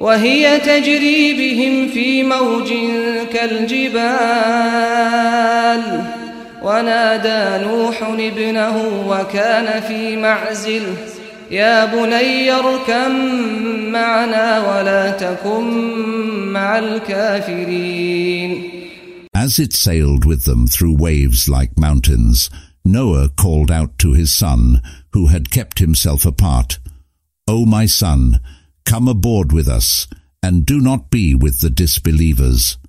وهي تجري بهم في موج كالجبال ونادى نوح ابنه وكان في معزل يا بني اركب معنا ولا تكن مع الكافرين. As it sailed with them through waves like mountains, Noah called out to his son, who had kept himself apart, O my son, come aboard with us, and do not be with the disbelievers.